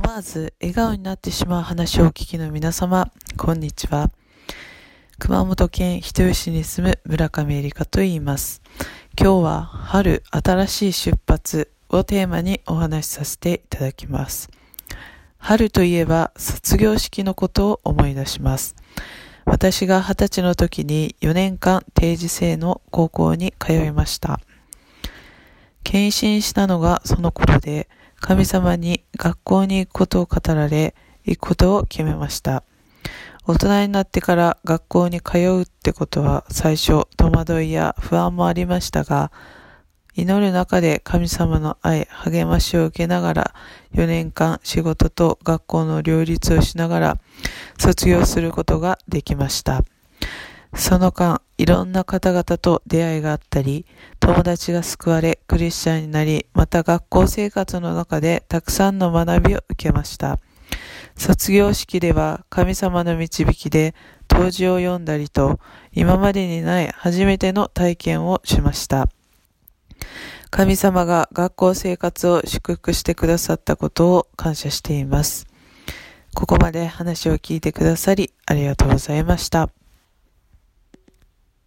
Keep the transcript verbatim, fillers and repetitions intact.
思わず笑顔になってしまう話をお聞きの皆様、こんにちは。熊本県人吉に住む村上えりかと言います。今日は春新しい出発をテーマにお話しさせていただきます。春といえば卒業式のことを思い出します。私が二十歳の時によねんかん定時制の高校に通いました。献身したのがその頃で、神様に学校に行くことを語られ、行くことを決めました。大人になってから学校に通うってことは最初戸惑いや不安もありましたが、祈る中で神様の愛、励ましを受けながらよねんかん仕事と学校の両立をしながら卒業することができました。その間、いろんな方々と出会いがあったり、友達が救われ、クリスチャンになり、また学校生活の中でたくさんの学びを受けました。卒業式では神様の導きで答辞を読んだりと、今までにない初めての体験をしました。神様が学校生活を祝福してくださったことを感謝しています。ここまで話を聞いてくださりありがとうございました。